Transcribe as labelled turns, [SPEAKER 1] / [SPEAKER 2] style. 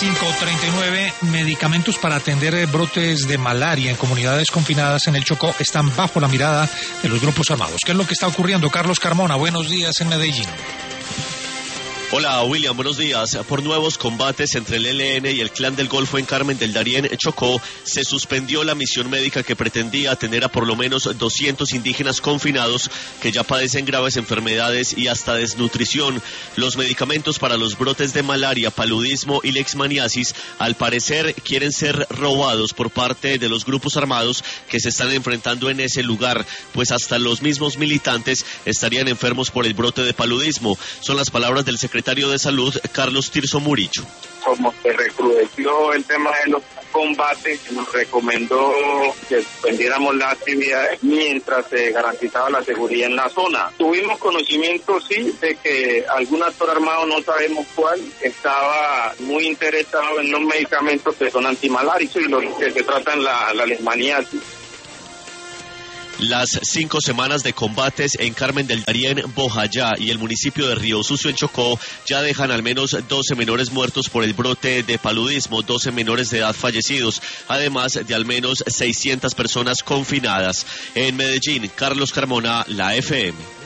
[SPEAKER 1] 5:39, medicamentos para atender brotes de malaria en comunidades confinadas en el Chocó están bajo la mirada de los grupos armados. ¿Qué es lo que está ocurriendo? Carlos Carmona, buenos días en Medellín.
[SPEAKER 2] Hola William, buenos días. Por nuevos combates entre el ELN y el Clan del Golfo en Carmen del Darién, Chocó, se suspendió la misión médica que pretendía atender a por lo menos 200 indígenas confinados que ya padecen graves enfermedades y hasta desnutrición. Los medicamentos para los brotes de malaria, paludismo y leishmaniasis al parecer quieren ser robados por parte de los grupos armados que se están enfrentando en ese lugar, pues hasta los mismos militantes estarían enfermos por el brote de paludismo. Son las palabras del secretario de Salud, Carlos Tirso Muricho.
[SPEAKER 3] Como se recrudeció el tema de los combates, nos recomendó que suspendiéramos las actividades mientras se garantizaba la seguridad en la zona. Tuvimos conocimiento, sí, de que algún actor armado, no sabemos cuál, estaba muy interesado en los medicamentos que son antimaláricos y los que se tratan la leishmaniasis.
[SPEAKER 2] Las 5 semanas de combates en Carmen del Darién, Bojayá y el municipio de Río Sucio en Chocó ya dejan al menos 12 menores muertos por el brote de paludismo, 12 menores de edad fallecidos, además de al menos 600 personas confinadas. En Medellín, Carlos Carmona, la FM.